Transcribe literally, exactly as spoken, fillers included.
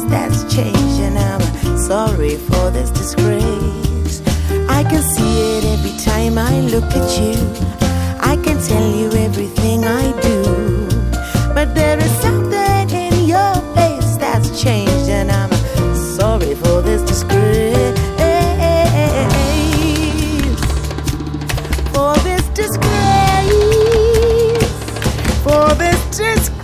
that's changed, and I'm sorry for this disgrace. I can see it every time I look at you. I can tell you everything I do, but there is something in your face that's changed, and I'm sorry for this disgrace. For this disgrace. For this disgrace.